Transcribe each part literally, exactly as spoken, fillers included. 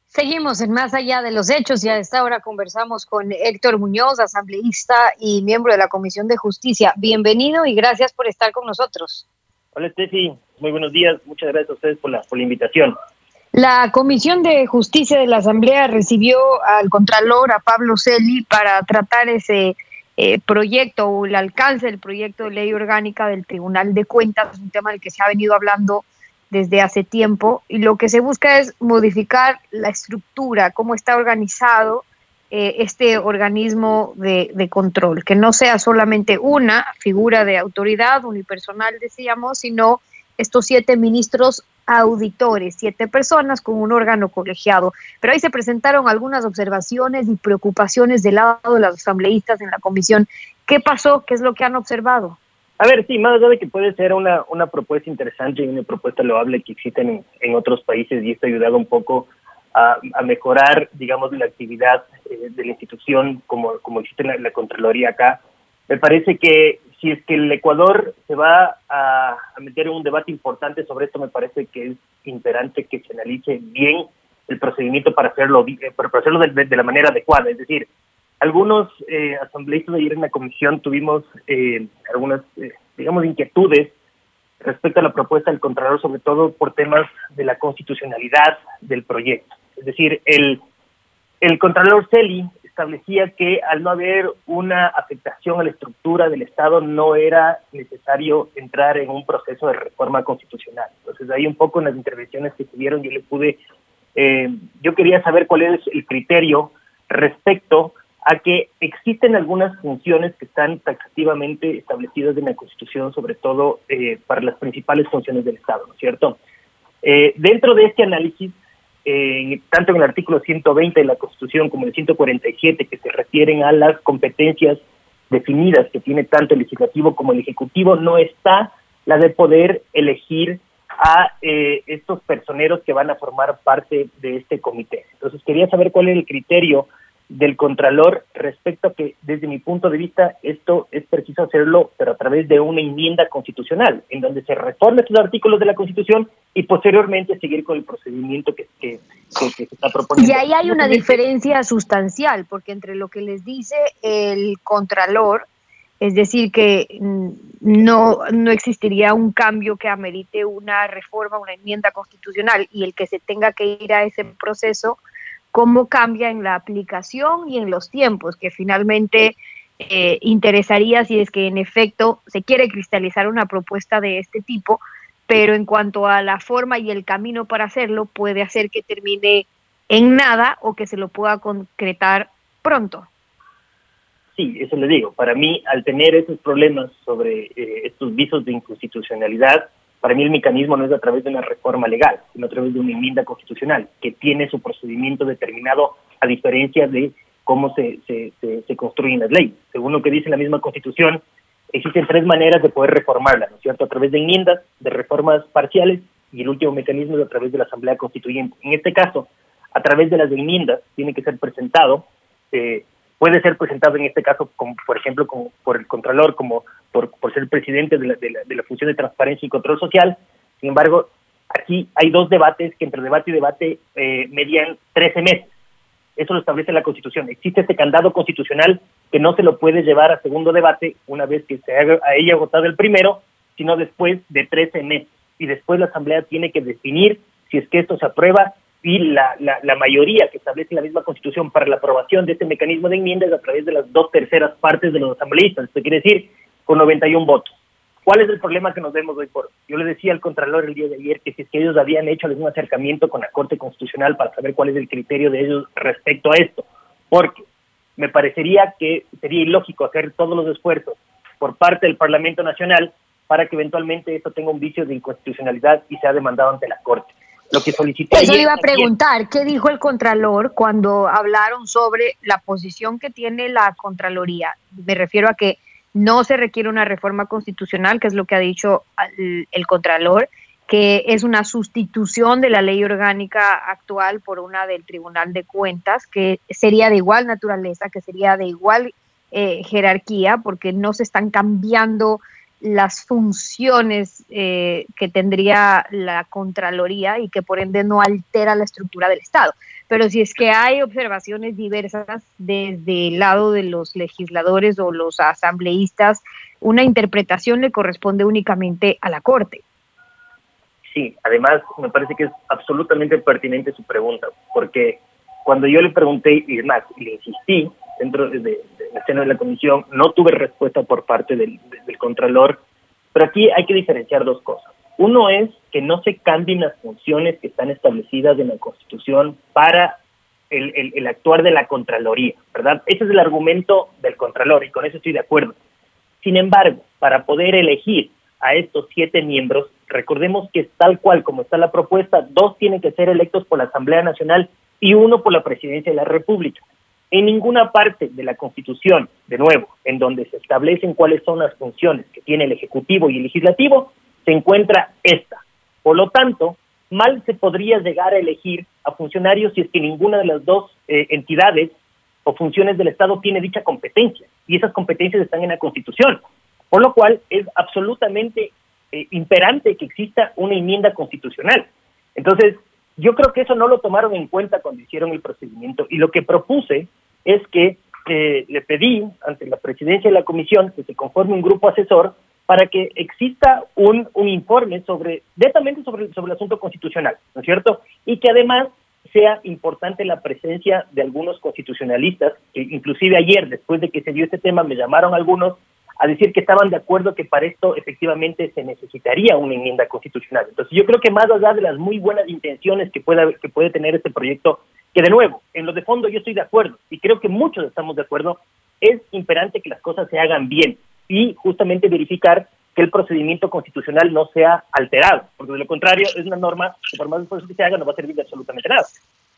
Seguimos en Más Allá de los Hechos y a esta hora conversamos con Héctor Muñoz, asambleísta y miembro de la Comisión de Justicia. Bienvenido y gracias por estar con nosotros. Hola, Steffi. Muy buenos días. Muchas gracias a ustedes por la, por la invitación. La Comisión de Justicia de la Asamblea recibió al Contralor, a Pablo Celi, para tratar ese eh, proyecto o el alcance del proyecto de ley orgánica del Tribunal de Cuentas, un tema del que se ha venido hablando desde hace tiempo, y lo que se busca es modificar la estructura, cómo está organizado eh, este organismo de, de control, que no sea solamente una figura de autoridad unipersonal, decíamos, sino estos siete ministros auditores, siete personas con un órgano colegiado. Pero ahí se presentaron algunas observaciones y preocupaciones del lado de los asambleístas en la comisión. ¿Qué pasó? ¿Qué es lo que han observado? A ver, sí, más allá de que puede ser una, una propuesta interesante y una propuesta loable que existen en, en otros países, y esto ha ayudado un poco a, a mejorar, digamos, la actividad eh, de la institución como, como existe la, la Contraloría acá. Me parece que si es que el Ecuador se va a, a meter en un debate importante sobre esto, me parece que es imperante que se analice bien el procedimiento para hacerlo, eh, para hacerlo de, de la manera adecuada. Es decir, algunos eh, asambleístas de ayer en la comisión tuvimos eh, algunas, eh, digamos, inquietudes respecto a la propuesta del Contralor, sobre todo por temas de la constitucionalidad del proyecto. Es decir, el, el Contralor Celi establecía que al no haber una afectación a la estructura del Estado no era necesario entrar en un proceso de reforma constitucional. Entonces, ahí un poco en las intervenciones que se dieron yo le pude, eh, yo quería saber cuál es el criterio respecto a que existen algunas funciones que están taxativamente establecidas en la Constitución, sobre todo eh, para las principales funciones del Estado, ¿no es cierto? Eh, dentro de este análisis, eh, tanto en el artículo ciento veinte de la Constitución como en el ciento cuarenta y siete, que se refieren a las competencias definidas que tiene tanto el Legislativo como el Ejecutivo, no está la de poder elegir a eh, estos personeros que van a formar parte de este comité. Entonces, quería saber cuál es el criterio del Contralor respecto a que, desde mi punto de vista, esto es preciso hacerlo, pero a través de una enmienda constitucional, en donde se reformen estos artículos de la Constitución y posteriormente seguir con el procedimiento que, que, que, que se está proponiendo. Y ahí hay una diferencia sustancial, porque entre lo que les dice el Contralor, es decir, que no, no existiría un cambio que amerite una reforma, una enmienda constitucional, y el que se tenga que ir a ese proceso, cómo cambia en la aplicación y en los tiempos, que finalmente eh, interesaría si es que en efecto se quiere cristalizar una propuesta de este tipo, pero en cuanto a la forma y el camino para hacerlo, puede hacer que termine en nada o que se lo pueda concretar pronto. Sí, eso le digo. Para mí, al tener esos problemas sobre eh, estos visos de inconstitucionalidad, para mí el mecanismo no es a través de una reforma legal, sino a través de una enmienda constitucional, que tiene su procedimiento determinado a diferencia de cómo se, se, se, se construyen las leyes. Según lo que dice la misma Constitución, existen tres maneras de poder reformarla, ¿no es cierto? A través de enmiendas, de reformas parciales, y el último mecanismo es a través de la Asamblea Constituyente. En este caso, a través de las enmiendas, tiene que ser presentado, eh, puede ser presentado en este caso, como, por ejemplo, como por el Contralor, como por, por ser presidente de la, de, la, de la Función de Transparencia y Control Social. Sin embargo, aquí hay dos debates que entre debate y debate eh, median trece meses. Eso lo establece la Constitución. Existe este candado constitucional que no se lo puede llevar a segundo debate una vez que se haya, haya agotado el primero, sino después de trece meses. Y después la Asamblea tiene que definir si es que esto se aprueba, y la, la, la mayoría que establece la misma Constitución para la aprobación de este mecanismo de enmiendas a través de las dos terceras partes de los asambleístas, esto quiere decir con noventa y uno votos. ¿Cuál es el problema que nos vemos hoy por hoy? Yo le decía al Contralor el día de ayer que si es que ellos habían hecho algún acercamiento con la Corte Constitucional para saber cuál es el criterio de ellos respecto a esto, porque me parecería que sería ilógico hacer todos los esfuerzos por parte del Parlamento Nacional para que eventualmente esto tenga un vicio de inconstitucionalidad y sea demandado ante la Corte. Lo que solicité Eso le iba a preguntar, ¿qué dijo el Contralor cuando hablaron sobre la posición que tiene la Contraloría? Me refiero a que no se requiere una reforma constitucional, que es lo que ha dicho el, el Contralor, que es una sustitución de la ley orgánica actual por una del Tribunal de Cuentas, que sería de igual naturaleza, que sería de igual eh, jerarquía, porque no se están cambiando las funciones eh, que tendría la Contraloría y que por ende no altera la estructura del Estado. pero si es que hay observaciones diversas desde el lado de los legisladores o los asambleístas, una interpretación le corresponde únicamente a la Corte. Sí, además me parece que es absolutamente pertinente su pregunta, porque cuando yo le pregunté, y más, le insistí dentro de, de, de la seno de la comisión, no tuve respuesta por parte del, de, del Contralor, pero aquí hay que diferenciar dos cosas. Uno es que no se cambien las funciones que están establecidas en la Constitución para el, el, el actuar de la Contraloría, ¿verdad? Ese es el argumento del Contralor y con eso estoy de acuerdo. Sin embargo, para poder elegir a estos siete miembros, recordemos que tal cual como está la propuesta, dos tienen que ser electos por la Asamblea Nacional y uno por la Presidencia de la República. En ninguna parte de la Constitución, de nuevo, en donde se establecen cuáles son las funciones que tiene el Ejecutivo y el Legislativo, se encuentra esta. Por lo tanto, mal se podría llegar a elegir a funcionarios si es que ninguna de las dos eh, entidades o funciones del Estado tiene dicha competencia, y esas competencias están en la Constitución. Por lo cual es absolutamente eh, imperante que exista una enmienda constitucional. Entonces, yo creo que eso no lo tomaron en cuenta cuando hicieron el procedimiento, y lo que propuse es que eh, le pedí ante la presidencia de la comisión que se conforme un grupo asesor para que exista un, un informe sobre, netamente sobre, sobre el asunto constitucional, ¿no es cierto? Y que además sea importante la presencia de algunos constitucionalistas, que inclusive ayer, después de que se dio este tema, me llamaron algunos a decir que estaban de acuerdo que para esto efectivamente se necesitaría una enmienda constitucional. Entonces yo creo que más allá de las muy buenas intenciones que pueda que puede tener este proyecto, que de nuevo, en lo de fondo yo estoy de acuerdo, y creo que muchos estamos de acuerdo, es imperante que las cosas se hagan bien, y justamente verificar que el procedimiento constitucional no sea alterado, porque de lo contrario es una norma que por más esfuerzo que se haga no va a servir de absolutamente nada.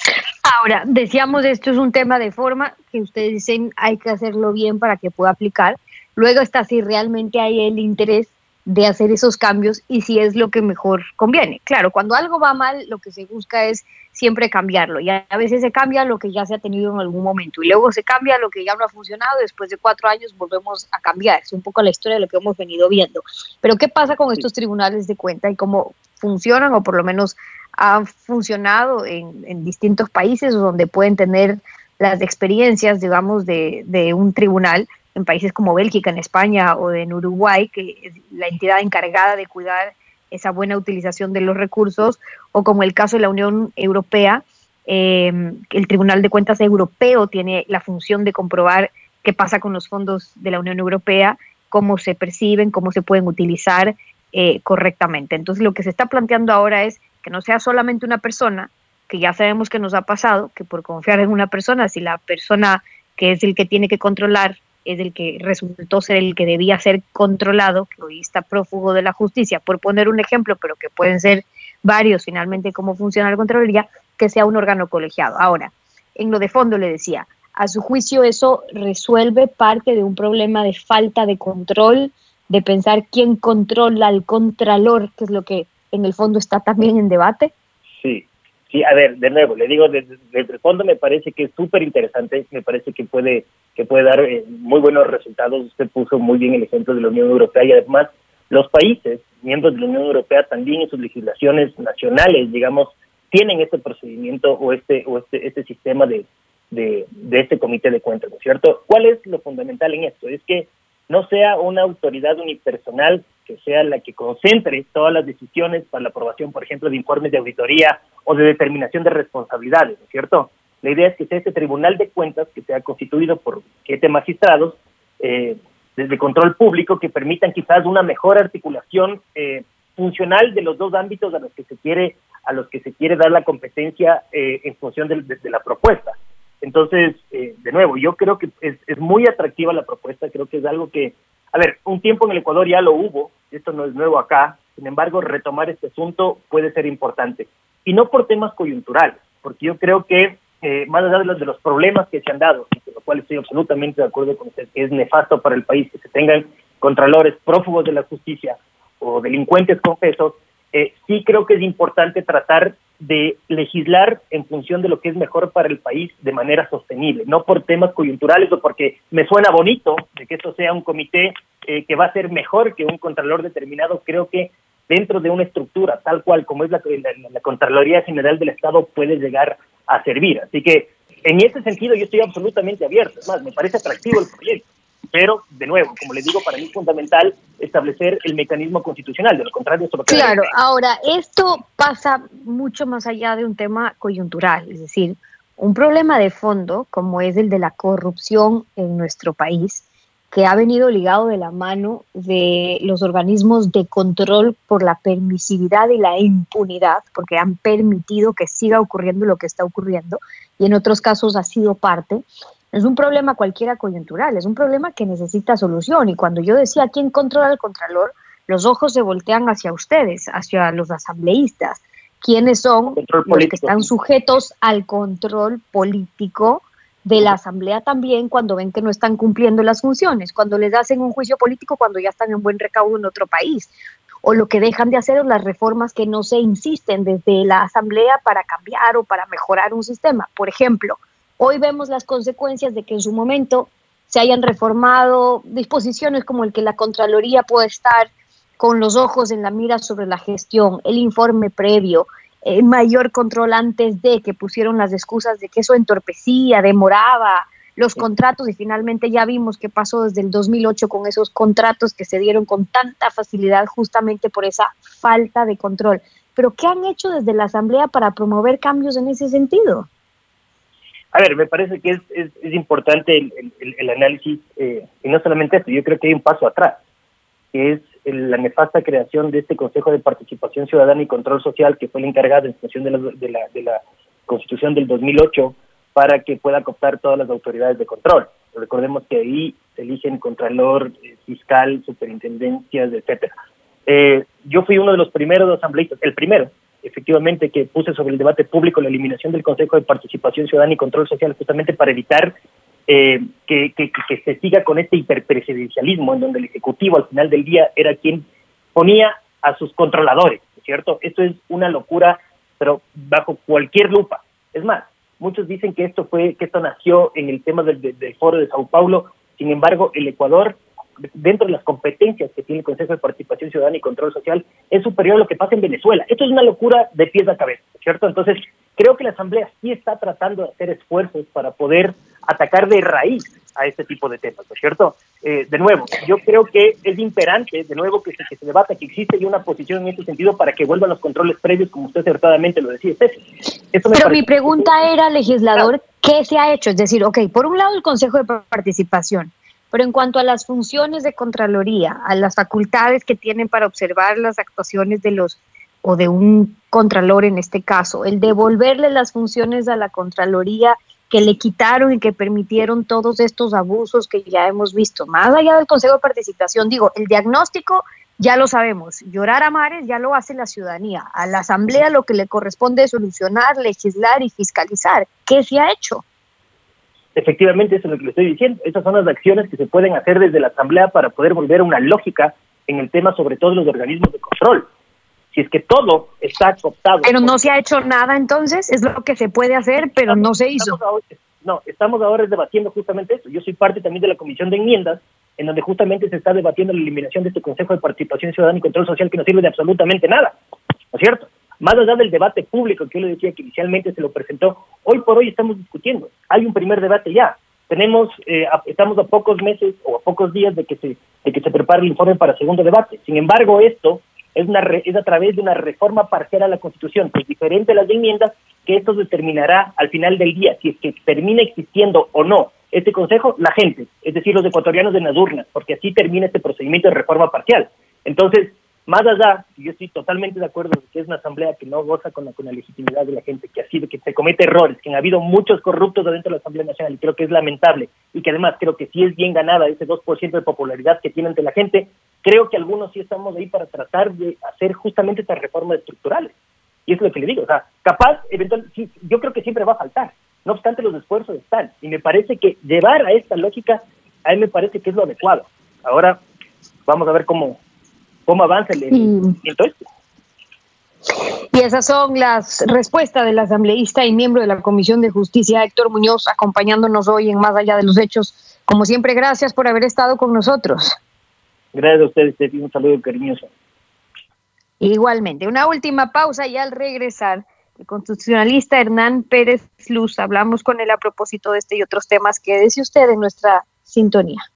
Ahora, decíamos, esto es un tema de forma, que ustedes dicen hay que hacerlo bien para que pueda aplicar. Luego está si realmente hay el interés de hacer esos cambios y si es lo que mejor conviene. Claro, cuando algo va mal, lo que se busca es siempre cambiarlo. Y a veces se cambia lo que ya se ha tenido en algún momento y luego se cambia lo que ya no ha funcionado. Después de cuatro años volvemos a cambiar. Es un poco la historia de lo que hemos venido viendo. Pero ¿qué pasa con estos tribunales de cuenta y cómo funcionan, o por lo menos han funcionado en, en distintos países donde pueden tener las experiencias, digamos, de, de un tribunal en países como Bélgica, en España o en Uruguay, que es la entidad encargada de cuidar esa buena utilización de los recursos, o como el caso de la Unión Europea, eh, el Tribunal de Cuentas Europeo tiene la función de comprobar qué pasa con los fondos de la Unión Europea, cómo se perciben, cómo se pueden utilizar eh, correctamente. Entonces lo que se está planteando ahora es que no sea solamente una persona, que ya sabemos que nos ha pasado, que por confiar en una persona, si la persona que es el que tiene que controlar es el que resultó ser el que debía ser controlado, que hoy está prófugo de la justicia, por poner un ejemplo, pero que pueden ser varios finalmente cómo funciona la Contraloría, que sea un órgano colegiado. Ahora, en lo de fondo le decía, a su juicio eso resuelve parte de un problema de falta de control, de pensar quién controla al contralor, que es lo que en el fondo está también en debate. Sí. Sí, a ver, de nuevo, le digo, desde, desde el fondo me parece que es súper interesante, me parece que puede que puede dar eh, muy buenos resultados. Usted puso muy bien el ejemplo de la Unión Europea, y además los países miembros de la Unión Europea también en sus legislaciones nacionales, digamos, tienen este procedimiento o este o este este sistema de, de, de este comité de cuentas, ¿no es cierto? ¿Cuál es lo fundamental en esto? Es que no sea una autoridad unipersonal que sea la que concentre todas las decisiones para la aprobación, por ejemplo, de informes de auditoría o de determinación de responsabilidades, ¿no es cierto? La idea es que sea este tribunal de cuentas que sea constituido por siete magistrados eh, desde control público, que permitan quizás una mejor articulación eh, funcional de los dos ámbitos a los que se quiere a los que se quiere dar la competencia eh, en función de, de, de la propuesta. Entonces, eh, de nuevo, yo creo que es, es muy atractiva la propuesta, creo que es algo que, a ver, un tiempo en el Ecuador ya lo hubo, esto no es nuevo acá, sin embargo, retomar este asunto puede ser importante, y no por temas coyunturales, porque yo creo que, eh, más allá de los, de los problemas que se han dado, y con lo cual estoy absolutamente de acuerdo con usted, que es nefasto para el país que se tengan contralores prófugos de la justicia o delincuentes confesos, eh, sí creo que es importante tratar de legislar en función de lo que es mejor para el país de manera sostenible, no por temas coyunturales o porque me suena bonito de que esto sea un comité eh, que va a ser mejor que un contralor determinado. Creo que dentro de una estructura tal cual como es la, la, la Contraloría General del Estado puede llegar a servir. Así que en ese sentido yo estoy absolutamente abierto. Es más, me parece atractivo el proyecto. Pero, de nuevo, como les digo, para mí es fundamental establecer el mecanismo constitucional. De lo contrario, esto va a quedar Claro, en... ahora, esto pasa mucho más allá de un tema coyuntural, es decir, un problema de fondo, como es el de la corrupción en nuestro país, que ha venido ligado de la mano de los organismos de control por la permisividad y la impunidad, porque han permitido que siga ocurriendo lo que está ocurriendo, y en otros casos ha sido parte. Es un problema cualquiera coyuntural, es un problema que necesita solución. Y cuando yo decía quién controla al Contralor, los ojos se voltean hacia ustedes, hacia los asambleístas. ¿Quiénes son los que están sujetos al control político de la Asamblea también cuando ven que no están cumpliendo las funciones? Cuando les hacen un juicio político cuando ya están en buen recaudo en otro país. O lo que dejan de hacer es las reformas que no se insisten desde la Asamblea para cambiar o para mejorar un sistema. Por ejemplo, hoy vemos las consecuencias de que en su momento se hayan reformado disposiciones como el que la Contraloría puede estar con los ojos en la mira sobre la gestión, el informe previo, el mayor control antes de que pusieron las excusas de que eso entorpecía, demoraba los contratos y finalmente ya vimos qué pasó desde el dos mil ocho con esos contratos que se dieron con tanta facilidad justamente por esa falta de control. Pero ¿qué han hecho desde la Asamblea para promover cambios en ese sentido? A ver, me parece que es, es, es importante el, el, el análisis, eh, y no solamente esto, yo creo que hay un paso atrás, que es el, la nefasta creación de este Consejo de Participación Ciudadana y Control Social, que fue el encargado en función de la, de la, de la Constitución del dos mil ocho, para que pueda cooptar todas las autoridades de control. Recordemos que ahí se eligen contralor, eh, fiscal, superintendencias, etcétera. Eh, yo fui uno de los primeros asambleístas, el primero, efectivamente, que puse sobre el debate público la eliminación del Consejo de Participación Ciudadana y Control Social, justamente para evitar eh, que, que, que se siga con este hiperpresidencialismo en donde el Ejecutivo al final del día era quien ponía a sus controladores, ¿cierto? Esto es una locura, pero bajo cualquier lupa. Es más, muchos dicen que esto fue que esto nació en el tema del, del, del Foro de Sao Paulo. Sin embargo, el Ecuador, dentro de las competencias que tiene el Consejo de Participación Ciudadana y Control Social, es superior a lo que pasa en Venezuela. Esto es una locura de pies a cabeza, ¿cierto? Entonces, creo que la Asamblea sí está tratando de hacer esfuerzos para poder atacar de raíz a este tipo de temas, ¿no es cierto? Eh, de nuevo, yo creo que es imperante, de nuevo, que se, que se debata, que existe ya una posición en este sentido para que vuelvan los controles previos, como usted acertadamente lo decía, Steffi. Pero mi pregunta era, legislador, ¿qué se ha hecho? Es decir, ok, por un lado el Consejo de Participación, pero en cuanto a las funciones de Contraloría, a las facultades que tienen para observar las actuaciones de los, o de un Contralor en este caso, el devolverle las funciones a la Contraloría que le quitaron y que permitieron todos estos abusos que ya hemos visto, más allá del Consejo de Participación, digo, el diagnóstico ya lo sabemos, llorar a mares ya lo hace la ciudadanía, a la Asamblea lo que le corresponde es solucionar, legislar y fiscalizar. ¿Qué se ha hecho? Efectivamente, eso es lo que le estoy diciendo. Esas son las acciones que se pueden hacer desde la Asamblea para poder volver a una lógica en el tema, sobre todo los organismos de control. Si es que todo está cooptado. Pero no se ha hecho nada entonces, es lo que se puede hacer, pero estamos, no se hizo. Estamos ahora, no, estamos ahora debatiendo justamente eso. Yo soy parte también de la Comisión de Enmiendas, en donde justamente se está debatiendo la eliminación de este Consejo de Participación Ciudadana y Control Social que no sirve de absolutamente nada, ¿no es cierto? Más allá del debate público que yo le decía que inicialmente se lo presentó, hoy por hoy estamos discutiendo. Hay un primer debate ya. Tenemos, eh, a, estamos a pocos meses o a pocos días de que se de que se prepare el informe para el segundo debate. Sin embargo, esto es, una re, es a través de una reforma parcial a la Constitución, que es diferente a las de enmiendas, que esto determinará al final del día si es que termina existiendo o no este Consejo, la gente, es decir, los ecuatorianos en las urnas, porque así termina este procedimiento de reforma parcial. Entonces, más allá, yo estoy totalmente de acuerdo de que es una asamblea que no goza con la, con la legitimidad de la gente, que ha sido, que se comete errores, que han habido muchos corruptos dentro de la Asamblea Nacional, y creo que es lamentable, y que además creo que sí es bien ganada ese dos por ciento de popularidad que tiene ante la gente. Creo que algunos sí estamos ahí para tratar de hacer justamente estas reformas estructurales. Y es lo que le digo, o sea, capaz, eventualmente, sí, yo creo que siempre va a faltar. No obstante, los esfuerzos están. Y me parece que llevar a esta lógica, a mí me parece que es lo adecuado. Ahora, vamos a ver cómo, cómo avanza el movimiento este. Y esas son las respuestas del asambleísta y miembro de la Comisión de Justicia, Héctor Muñoz, acompañándonos hoy en Más Allá de los Hechos. Como siempre, gracias por haber estado con nosotros. Gracias a ustedes, un saludo cariñoso. Igualmente, una última pausa y al regresar, el constitucionalista Hernán Pérez Luz, hablamos con él a propósito de este y otros temas. Quédese usted en nuestra sintonía.